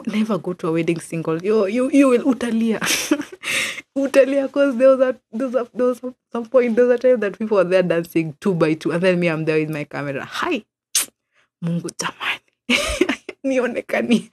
never go to a wedding single. You will utalia. Utalia, because there was some point, there was a time that people were there dancing 2 by 2, and then me, I'm there with my camera. Hi. Mungu jamani. Nionekani.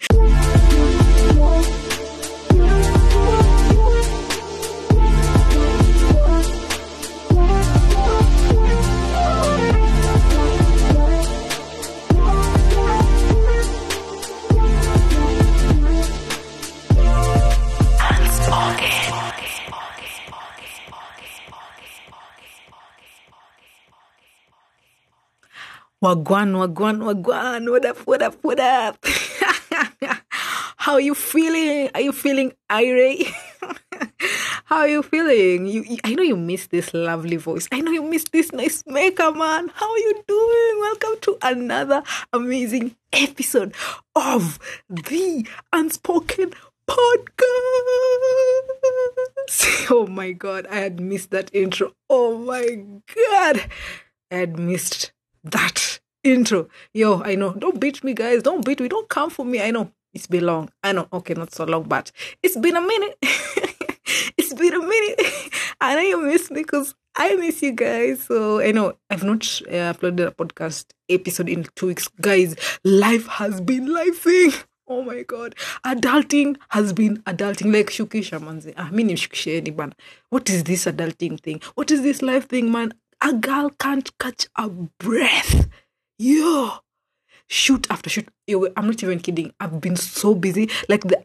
Wagwan. What up? How are you feeling? Are you feeling irate? How are you feeling? I know you miss this lovely voice. I know you miss this nice makeup, man. How are you doing? Welcome to another amazing episode of the Unspoken Podcast. Oh my God, I had missed that intro. Oh my God, I had missed that intro. Yo, I know. Don't beat me, guys. Don't beat me. Don't come for me. I know. It's been long. I know. Okay, not so long, but it's been a minute. It's been a minute. I know you miss me because I miss you guys. So I know I've not uploaded a podcast episode in 2 weeks. Guys, life has been lifing. Oh my God. Adulting has been adulting. Like shukisha manze. Mimi nimshukishe bana. What is this adulting thing? What is this life thing, man? A girl can't catch a breath. Yo, shoot after shoot. Yo, I'm not even kidding. I've been so busy. Like the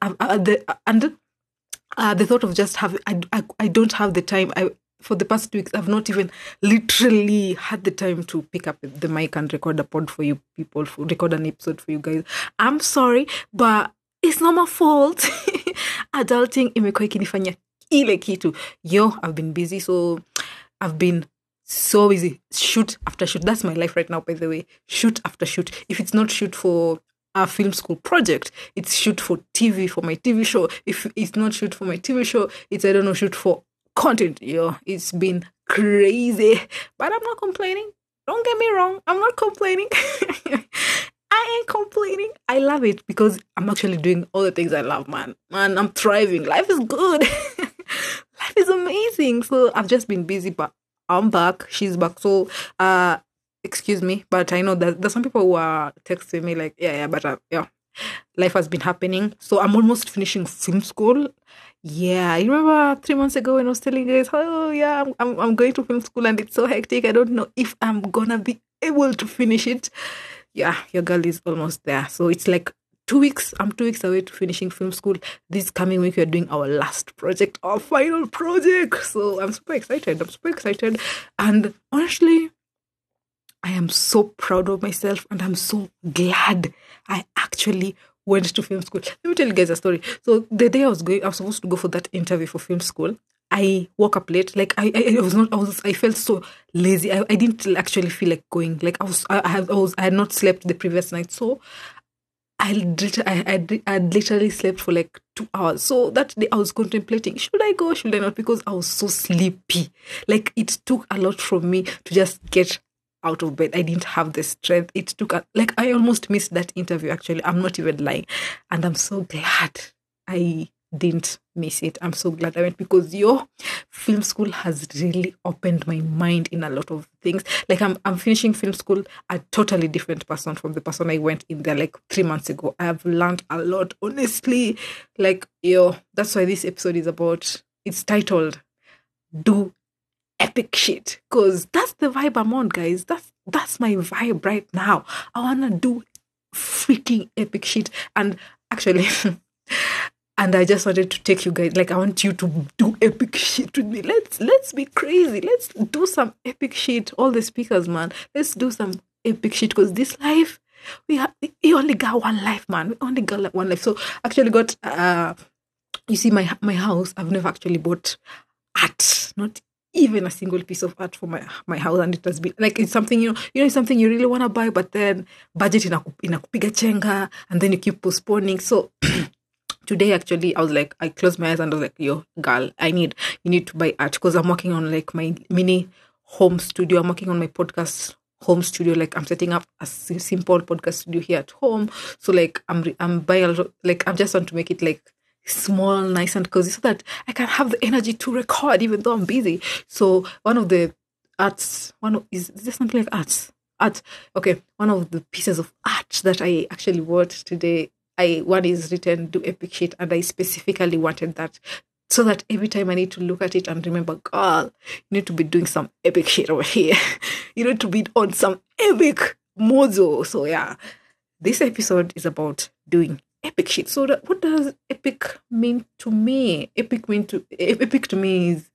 thought of just having. I don't have the time. For the past 2 weeks, I've not even literally had the time to pick up the mic and record a pod for you people. Record an episode for you guys. I'm sorry, but it's not my fault. Adulting imekuwa ikinifanya ile kitu. Yo, I've been busy, so I've been so busy. Shoot after shoot. That's my life right now, by the way. Shoot after shoot. If it's not shoot for a film school project, it's shoot for TV, for my TV show. If it's not shoot for my TV show, it's, I don't know, shoot for content. Yo, it's been crazy. But I'm not complaining. Don't get me wrong. I'm not complaining. I ain't complaining. I love it because I'm actually doing all the things I love, man. Man, I'm thriving. Life is good. Life is amazing. So I've just been busy, but I'm back. She's back. So, excuse me, but I know that there's some people who are texting me like, but life has been happening. So I'm almost finishing film school. Yeah, you remember 3 months ago when I was telling you guys, I'm going to film school and it's so hectic. I don't know if I'm gonna be able to finish it. Yeah, your girl is almost there. So it's like 2 weeks. I'm 2 weeks away to finishing film school. This coming week, we're doing our last project, our final project. So I'm super excited. And honestly, I am so proud of myself and I'm so glad I actually went to film school. Let me tell you guys a story. So the day I was supposed to go for that interview for film school. I woke up late. Like I felt so lazy. I didn't actually feel like going. Like I had not slept the previous night. So I literally slept for like 2 hours. So that day I was contemplating, should I go, should I not? Because I was so sleepy. Like it took a lot from me to just get out of bed. I didn't have the strength. It took I almost missed that interview actually. I'm not even lying. And I'm so glad I didn't miss it. I'm so glad I went because film school has really opened my mind in a lot of things. Like I'm finishing film school a totally different person from the person I went in there like 3 months ago. I have learned a lot, honestly. Like that's why this episode is about. It's titled "Do Epic Shit" because that's the vibe I'm on, guys. That's my vibe right now. I wanna do freaking epic shit, and actually. And I just wanted to take you guys, like I want you to do epic shit with me. Let's be crazy. Let's do some epic shit. All the speakers, man. Let's do some epic shit because this life, you only got one life, man. We only got like one life. So actually got, you see my house, I've never actually bought art. Not even a single piece of art for my house, and it has been like it's something it's something you really want to buy, but then budget inakupiga chenga, and then you keep postponing. So today actually I was like, I closed my eyes and I was like, yo girl, you need to buy art because I'm working on like my mini home studio. I'm working on my podcast home studio. Like I'm setting up a simple podcast studio here at home. So like I'm buying a lot like I just want to make it like small, nice and cozy so that I can have the energy to record even though I'm busy. So one of the is there something like art? Okay, one of the pieces of art that I actually bought today, one is written "Do epic shit," and I specifically wanted that so that every time I need to look at it and remember, girl, you need to be doing some epic shit over here. You need to be on some epic mozo. So yeah, this episode is about doing epic shit. So what does epic mean to me? Epic to me is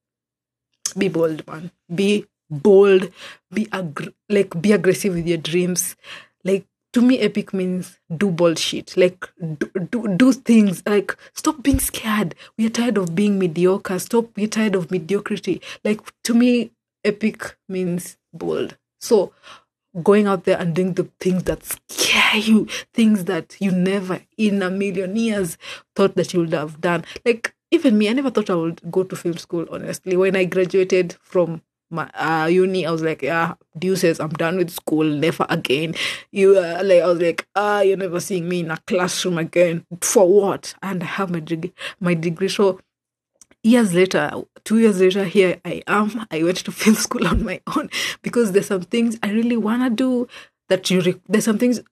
be bold, man. Be bold. Be aggressive with your dreams. Like to me, epic means do bold shit. Like do things. Like stop being scared. We are tired of being mediocre. We're tired of mediocrity. Like to me, epic means bold. So going out there and doing the things that scare you, things that you never in a million years thought that you would have done. Like even me, I never thought I would go to film school, honestly. When I graduated from my uni, I was like, yeah, deuces, I'm done with school, never again. I was like, you're never seeing me in a classroom again. For what? And I have my degree. So years later, 2 years later, here I am. I went to film school on my own because there's some things I really wanna do. There's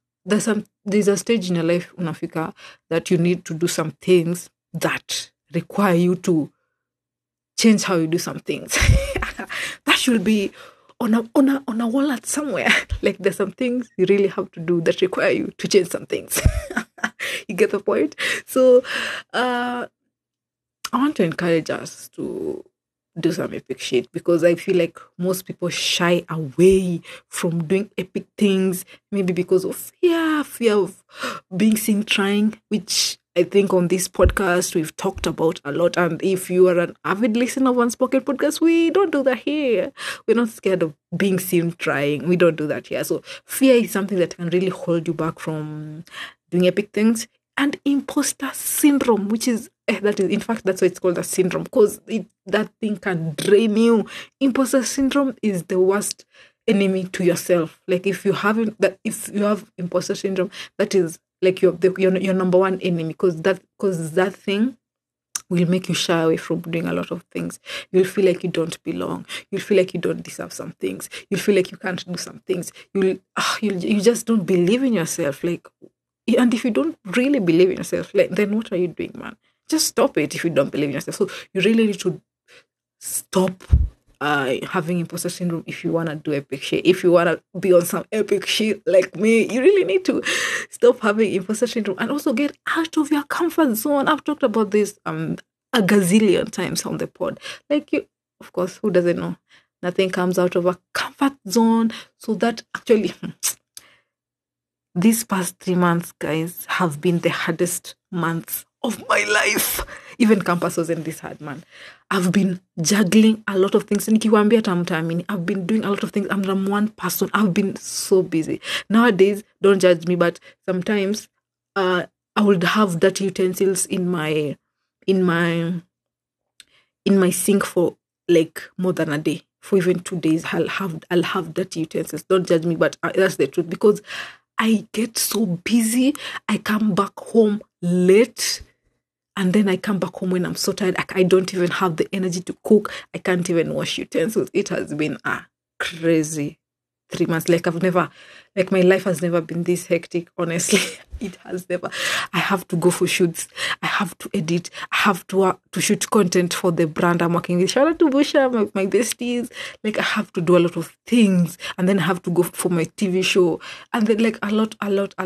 a stage in your life, Unafika, that you need to do some things that require you to change how you do some things. That should be on a wallet somewhere. Like there's some things you really have to do that require you to change some things. You get the point? So I want to encourage us to do some epic shit because I feel like most people shy away from doing epic things, maybe because of fear of being seen trying, which I think on this podcast we've talked about a lot. And if you are an avid listener of Unspoken Podcast, we don't do that here. We're not scared of being seen trying. We don't do that here. So fear is something that can really hold you back from doing epic things. And imposter syndrome, which is in fact that's why it's called a syndrome, because that thing can drain you. Imposter syndrome is the worst enemy to yourself. Like if you have imposter syndrome, that is like your number one enemy, because that thing will make you shy away from doing a lot of things. You'll feel like you don't belong. You'll feel like you don't deserve some things. You'll feel like you can't do some things. You just don't believe in yourself. Like, and if you don't really believe in yourself, like, then what are you doing, man? Just stop it if you don't believe in yourself. So you really need to stop having imposter syndrome if you want to do epic shit. If you want to be on some epic shit like me, you really need to stop having imposter syndrome and also get out of your comfort zone. I've talked about this a gazillion times on the pod. Like, of course, who doesn't know? Nothing comes out of a comfort zone. So that actually... These past 3 months, guys, have been the hardest months of my life. Even campus wasn't this hard, man. I've been juggling a lot of things. Nikiwaambia tamtamini, I've been doing a lot of things. I'm one person. I've been so busy. Nowadays, don't judge me, but sometimes I would have dirty utensils in my sink for like more than a day. For even 2 days, I'll have dirty utensils. Don't judge me, but that's the truth, because I get so busy. I come back home late, and then I come back home when I'm so tired. I don't even have the energy to cook. I can't even wash utensils. It has been a crazy 3 months. Like my life has never been this hectic, honestly. It has never. I have to go for shoots. I have to edit. I have to shoot content for the brand I'm working with. Shout out to Busha, my besties. Like I have to do a lot of things, and then I have to go for my TV show, and then like a lot.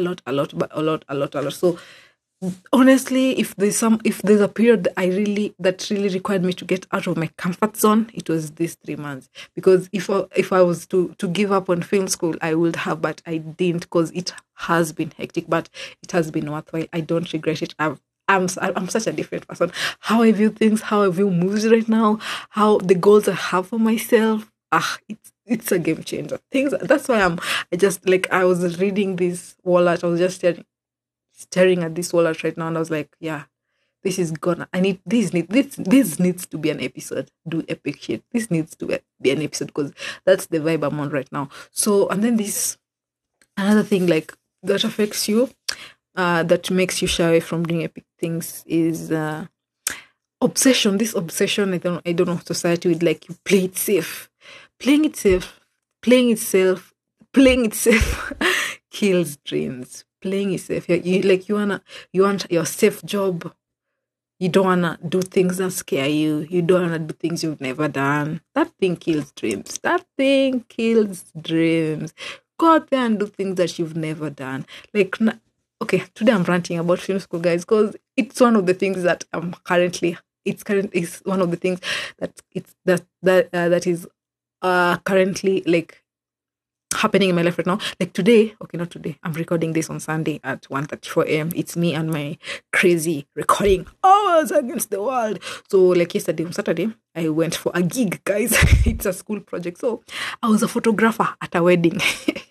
So honestly, if there's a period that really required me to get out of my comfort zone, it was these 3 months. Because if I was to give up on film school, I would have, but I didn't, because it has been hectic, but it has been worthwhile. I don't regret it. I'm such a different person. How I view things, how I view movies right now, how the goals I have for myself. It's a game changer. That's why I was reading this wallet. I was just staring at this wallet right now, and I was like, yeah, this is gonna. I need this needs to be an episode. Do epic shit. This needs to be an episode because that's the vibe I'm on right now. So and then this another thing like that affects you, that makes you shy away from doing epic things is obsession. This obsession, I don't know, society with like you play it safe, playing it safe, playing it safe kills dreams. Playing it safe. You want your safe job. You don't wanna do things that scare you. You don't wanna do things you've never done. That thing kills dreams. That thing kills dreams. Go out there and do things that you've never done. Okay, today I'm ranting about film school, guys, because it's one of the things that I'm currently. It's one of the things that is currently like happening in my life right now. Like today, okay, not today. I'm recording this on Sunday at 1:34 a.m. It's me and my crazy recording hours against the world. So like yesterday on Saturday, I went for a gig, guys. It's a school project. So I was a photographer at a wedding.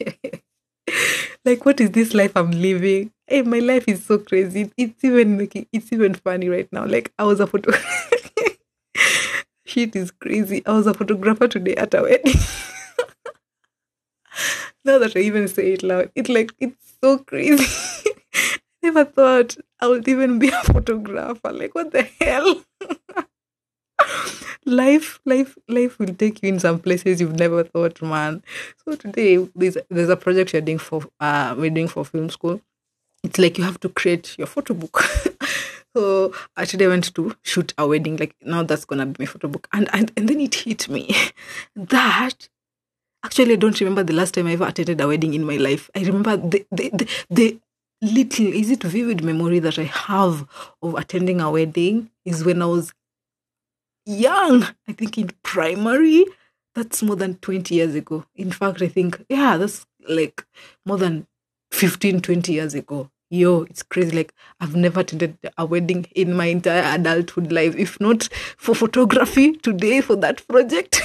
Like, what is this life I'm living? Hey, my life is so crazy. It's even funny right now. Like I was a photo. Shit is crazy. I was a photographer today at a wedding. Now that I even say it loud, it's so crazy. Never thought I would even be a photographer. Like, what the hell? Life will take you in some places you've never thought, man. So today there's a project we're doing for film school. It's like you have to create your photo book. So today I went to shoot a wedding. Like now that's gonna be my photo book, and then it hit me that. Actually, I don't remember the last time I ever attended a wedding in my life. I remember the little, is it vivid memory that I have of attending a wedding is when I was young. I think in primary. That's more than 20 years ago. In fact, I think, yeah, that's like more than 15, 20 years ago. Yo, it's crazy. Like, I've never attended a wedding in my entire adulthood life. If not for photography today for that project.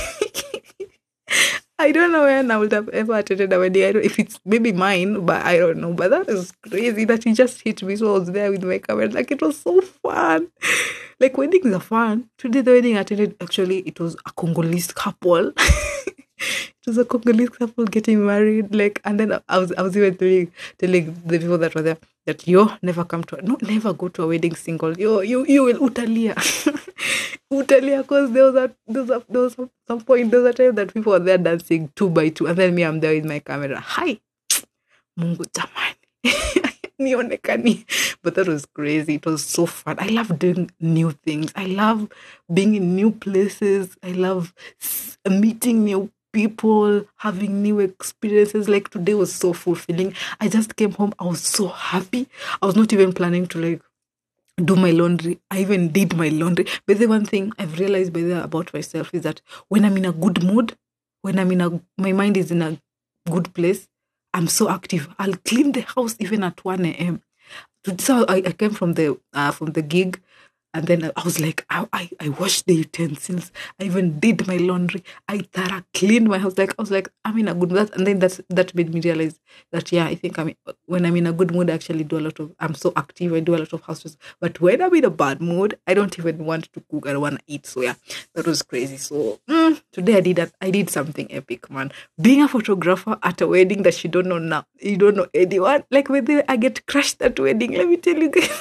I don't know when I would have ever attended a wedding. I don't if it's maybe mine, but I don't know. But that is crazy that it just hit me. So I was there with my camera. Like it was so fun. Like weddings are fun. Today the wedding I attended, actually it was a Congolese couple. It was a Congolese couple getting married. Like, and then I was even telling the people that were there that never never go to a wedding single. You will utalia. Utalia, because there was some point, there was a time that people were there dancing two by two, and then me, I'm there with my camera. Hi, Mungu jamani. Nionekani. But that was crazy. It was so fun. I love doing new things. I love being in new places. I love meeting new people, having new experiences. Like today was so fulfilling. I just came home. I was so happy. I was not even planning to like do my laundry. I even did my laundry. But the one thing I've realized about myself is that when I'm in a good mood, when my mind is in a good place, I'm so active. I'll clean the house even at 1 a.m. So I came from the gig, and then I was like, I washed the utensils. I even did my laundry. I thorough cleaned my house. Like I was like, I'm in a good mood. And then that made me realize that yeah, I think when I'm in a good mood, I actually I'm so active. I do a lot of houses. But when I'm in a bad mood, I don't even want to cook. I don't want to eat. So yeah, that was crazy. So today I did something epic, man. Being a photographer at a wedding that you don't know now, you don't know anyone. Like when I get crushed at wedding, let me tell you guys.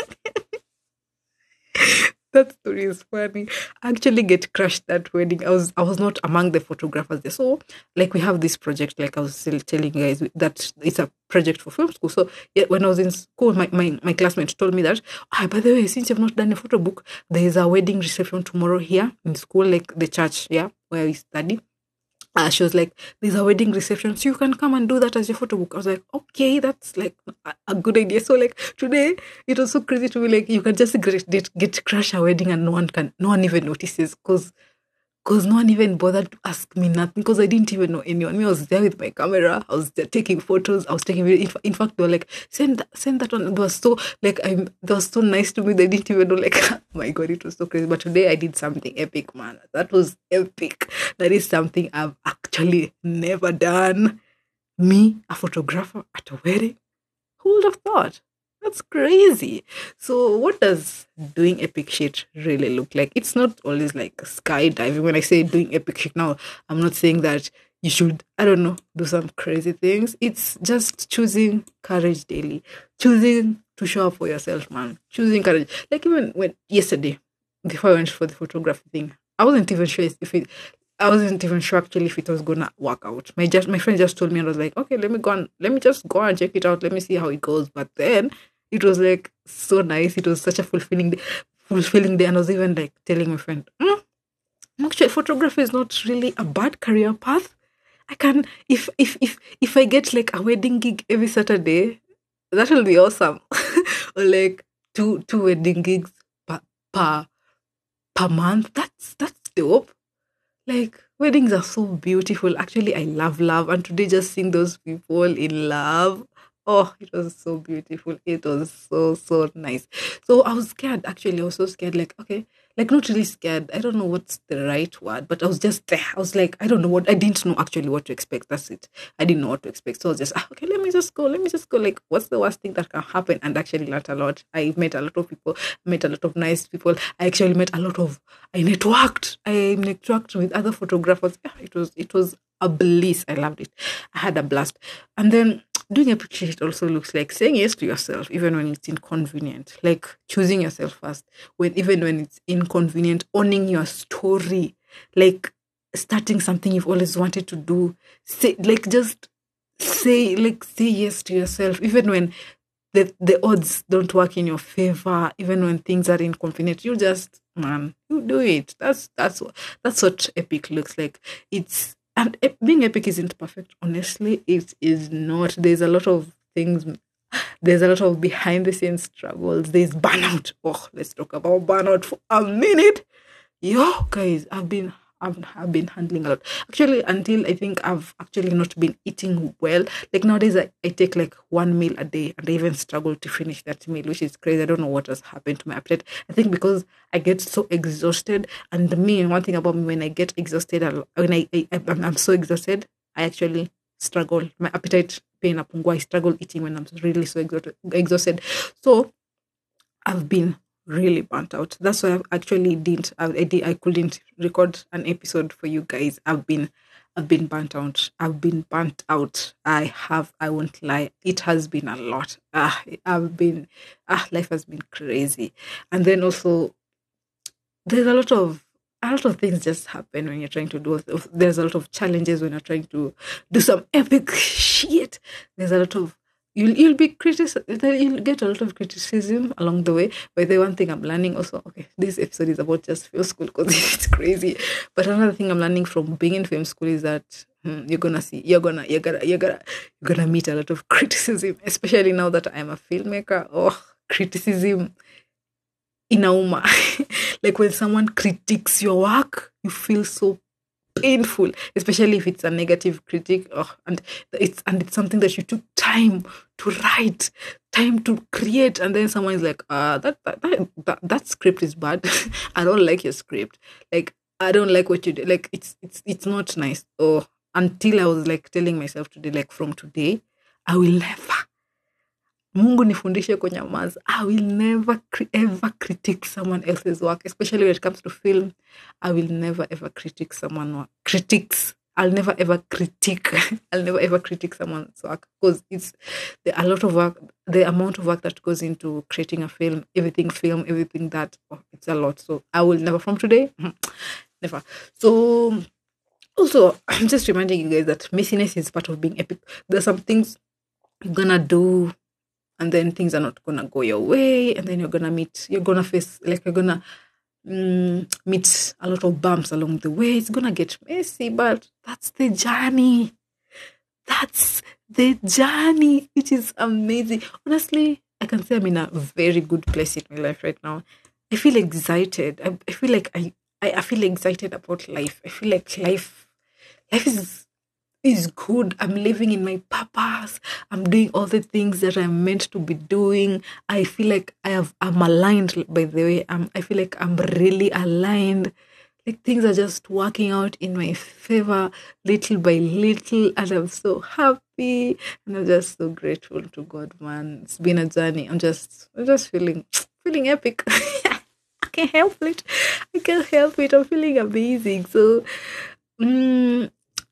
That story is funny. I actually get crushed that wedding. I was not among the photographers there. So like we have this project, like I was still telling you guys that it's a project for film school. So yeah, when I was in school, my classmate told me that, by the way, since you've not done a photo book, there is a wedding reception tomorrow here in school, like the church, yeah, where we study. She was like, there's a wedding reception, so you can come and do that as your photo book. I was like, okay, that's like a good idea. So like today, it was so crazy to me. Like you can just get crash a wedding and no one even notices because no one even bothered to ask me nothing because I didn't even know anyone. Me, I was there with my camera. I was there taking photos. I was taking video. In fact, they were like, send that one. It was so like they were so nice to me. They didn't even know. Like, oh my God, it was so crazy. But today I did something epic, man. That was epic. That is something I've actually never done. Me, a photographer at a wedding. Who would have thought? That's crazy. So, what does doing epic shit really look like? It's not always like skydiving. When I say doing epic shit now, I'm not saying that you should, I don't know, do some crazy things. It's just choosing courage daily, choosing to show up for yourself, man. Choosing courage. Like, even when yesterday, before I went for the photography thing, I wasn't even sure if it, I wasn't even sure actually if it was gonna work out. My friend just told me, and I was like, okay, let me just go and check it out. Let me see how it goes. But then it was like so nice. It was such a fulfilling day. And I was even like telling my friend, actually, photography is not really a bad career path. I can, if I get like a wedding gig every Saturday, that will be awesome. Or like two wedding gigs per per month. That's dope. Like, weddings are so beautiful. Actually, I love. And today, just seeing those people in love, oh, it was so beautiful. It was so nice. So I was scared. Actually, I was so scared. Like, okay, like not really scared. I don't know what's the right word, but I was just there. I was like, I don't know what. I didn't know actually what to expect. That's it. I didn't know what to expect. So I was just okay. Let me just go. Let me just go. Like, what's the worst thing that can happen? And actually, learned a lot. I met a lot of people. Met a lot of nice people. I actually met a lot of. I networked with other photographers. Yeah, it was a bliss. I loved it. I had a blast. And then doing a picture it also looks like saying yes to yourself, even when it's inconvenient. Like choosing yourself first, even when it's inconvenient, owning your story, like starting something you've always wanted to do. Say yes to yourself, even when the odds don't work in your favor, even when things are inconvenient, you just man, you do it. That's what epic looks like. It's and being epic isn't perfect. Honestly, it is not. There's a lot of things. There's a lot of behind the scenes struggles. There's burnout. Oh, let's talk about burnout for a minute. Yo, guys, I've been handling a lot. Actually, until I think I've actually not been eating well. Like nowadays, I take like one meal a day, and I even struggle to finish that meal, which is crazy. I don't know what has happened to my appetite. I think because I get so exhausted, and one thing about me, when I get exhausted, when I'm so exhausted, I actually struggle. My appetite pain up. I struggle eating when I'm really so exhausted. So I've been really burnt out. That's why I actually didn't. I couldn't record an episode for you guys. I've been burnt out. I've been burnt out. I have. I won't lie. It has been a lot. Life has been crazy, and then also there's a lot of things just happen when you're trying to do. There's a lot of challenges when you're trying to do some epic shit. There's a lot of you'll be you'll get a lot of criticism along the way. But the one thing I'm learning also, okay, this episode is about just film school because it's crazy. But another thing I'm learning from being in film school is that you're gonna meet a lot of criticism, especially now that I'm a filmmaker. Oh, criticism inauma. Like when someone critiques your work, you feel so painful, especially if it's a negative critic. Oh, and it's something that you took time to write, time to create, and then someone is like, that script is bad. I don't like your script. Like I don't like what you do. Like it's not nice. Oh, until I was like telling myself today, like from today, I will never. Mungu nifundishe kunyamaza. I will never ever critique someone else's work, especially when it comes to film. I will never ever critique critiques. I'll never ever critique. I'll never ever critique someone's work because it's a lot of work. The amount of work that goes into creating a film, everything that it's a lot. So I will never from today, never. So also, I'm just reminding you guys that messiness is part of being epic. There's some things you're gonna do and then things are not gonna go your way, and then you're gonna meet a lot of bumps along the way. It's gonna get messy, but that's the journey. That's the journey, which is amazing. Honestly, I can say I'm in a very good place in my life right now. I feel excited. I feel like I feel excited about life. I feel like life is good. I'm living in my purpose. I'm doing all the things that I'm meant to be doing. I feel like I'm aligned, by the way. I feel like I'm really aligned. Like things are just working out in my favor little by little, and I'm so happy, and I'm just so grateful to God, man. It's been a journey. I'm just feeling epic. I can't help it. I can't help it. I'm feeling amazing. So, mm,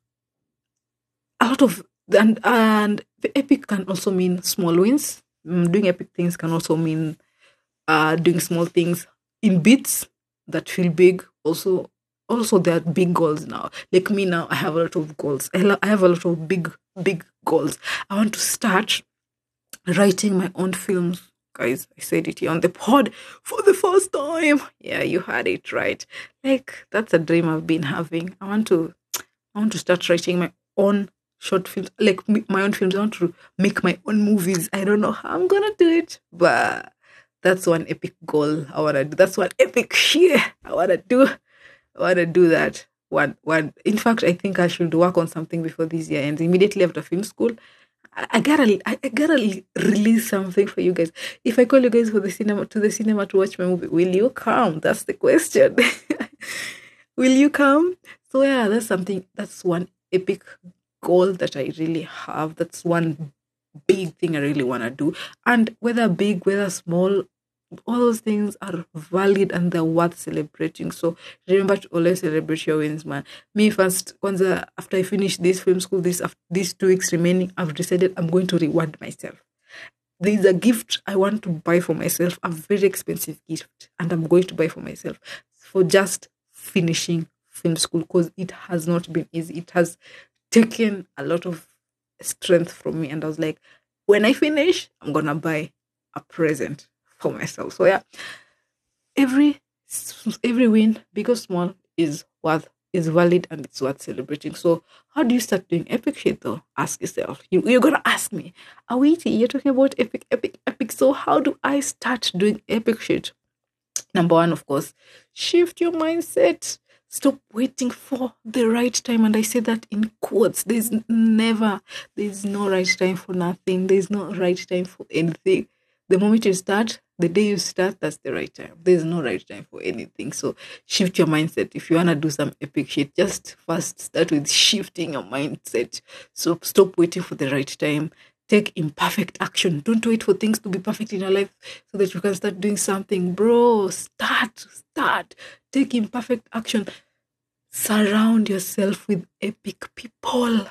a lot of and epic can also mean small wins. Doing epic things can also mean doing small things in bits that feel big. Also there are big goals now. Like me now, I have a lot of goals. I have a lot of big goals. I want to start writing my own films. Guys, I said it here on the pod for the first time. Yeah, you had it right. Like that's a dream I've been having. I want to start writing my own short films, like my own films. I want to make my own movies. I don't know how I'm gonna do it, but that's one epic goal I wanna do. That's one epic shit I wanna do. I wanna do that. One. In fact, I think I should work on something before this year ends. Immediately after film school, I gotta release something for you guys. If I call you guys for the cinema to watch my movie, will you come? That's the question. Will you come? So yeah, that's something. That's one epic goal that I really have. That's one big thing I really want to do. And whether big, whether small, all those things are valid and they're worth celebrating. So remember to always celebrate your wins, man. Me first, Kwanza, after I finish this film school, these 2 weeks remaining, I've decided I'm going to reward myself. There's a gift I want to buy for myself, a very expensive gift, and I'm going to buy for myself for just finishing film school because it has not been easy. It has taken a lot of strength from me, and I was like, when I finish, I'm gonna buy a present for myself. So yeah, every every win, big or small, is valid and it's worth celebrating. So how do you start doing epic shit though? Ask yourself. You're gonna ask me, Awiti, you're talking about epic, epic, epic. So how do I start doing epic shit? Number one, of course, shift your mindset. Stop waiting for the right time. And I say that in quotes. There's no right time for nothing. There's no right time for anything. The moment you start, the day you start, that's the right time. There's no right time for anything. So shift your mindset. If you want to do some epic shit, just first start with shifting your mindset. So stop waiting for the right time. Take imperfect action. Don't wait for things to be perfect in your life so that you can start doing something. Bro, start. Take imperfect action. Surround yourself with epic people.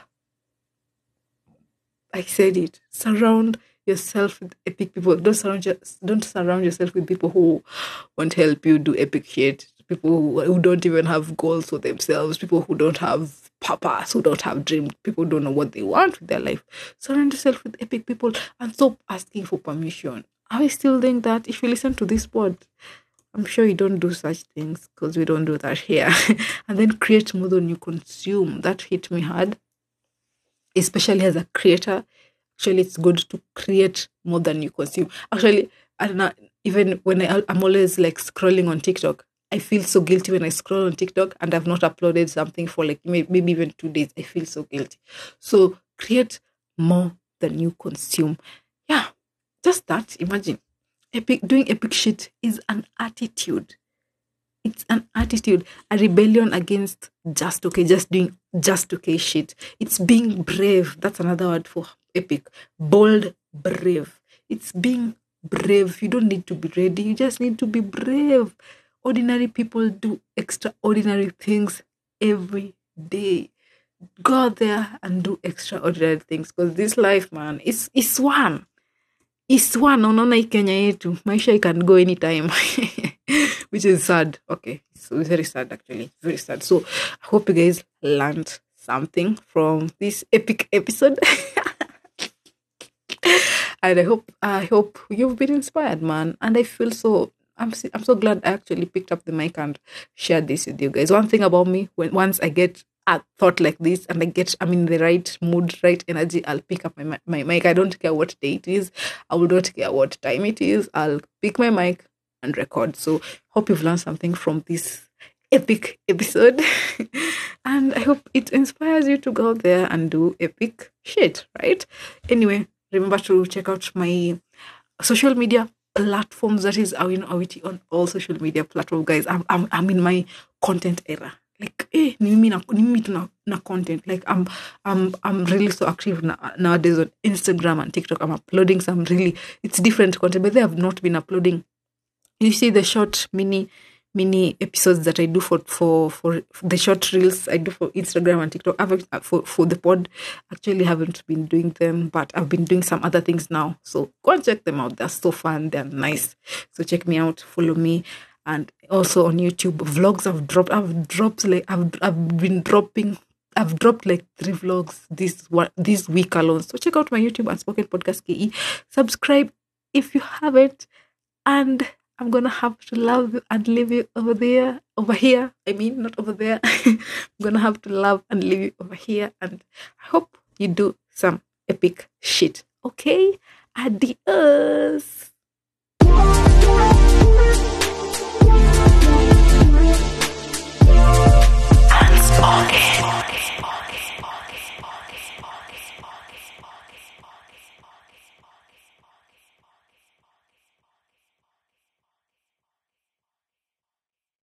I said it. Surround yourself with epic people. Don't surround yourself with people who won't help you do epic shit. People who don't even have goals for themselves. People who don't have purpose, who don't have dreams. People who don't know what they want with their life. Surround yourself with epic people and stop asking for permission. Are we still doing that? If you listen to this pod, I'm sure you don't do such things because we don't do that here. And then create more than you consume. That hit me hard, especially as a creator. Actually, it's good to create more than you consume. Actually, I don't know, even when I'm always like scrolling on TikTok, I feel so guilty when I scroll on TikTok and I've not uploaded something for like maybe even 2 days. I feel so guilty. So create more than you consume. Yeah, just that. Imagine doing epic shit is an attitude. It's an attitude, a rebellion against just doing just okay shit. It's being brave. That's another word for epic. Bold, brave. It's being brave. You don't need to be ready. You just need to be brave. Ordinary people do extraordinary things every day. Go out there and do extraordinary things because this life, man, is one. It's one. Unaona hii Kenya yetu. Maisha can go anytime. Which is sad. Okay. So it's very sad actually. Very sad. So I hope you guys learned something from this epic episode. And I hope you've been inspired, man. And I feel I'm so glad I actually picked up the mic and shared this with you guys. One thing about me, once I get a thought like this and I'm in the right mood, right energy, I'll pick up my mic. I don't care what day it is. I will not care what time it is. I'll pick my mic and record. So hope you've learned something from this epic episode. And I hope it inspires you to go out there and do epic shit, right? Anyway, remember to check out my social media platforms. That is Awino Awiti on all social media platforms, guys. I'm in my content era. Like, ni mimi tu na content. Like, I'm really so active nowadays on Instagram and TikTok. I'm uploading some really, it's different content, but they have not been uploading. You see the short mini episodes that I do for the short reels I do for Instagram and TikTok. For the pod, actually haven't been doing them, but I've been doing some other things now. So go and check them out. They're so fun. They're nice. So check me out. Follow me. And also on YouTube, vlogs I've dropped like I've dropped like 3 vlogs this week alone. So check out my YouTube Unspoken Podcast KE. Subscribe if you haven't, and I'm gonna have to love you and leave you over here. I mean, not over there. I'm gonna have to love and leave you over here, and I hope you do some epic shit. Okay, adios.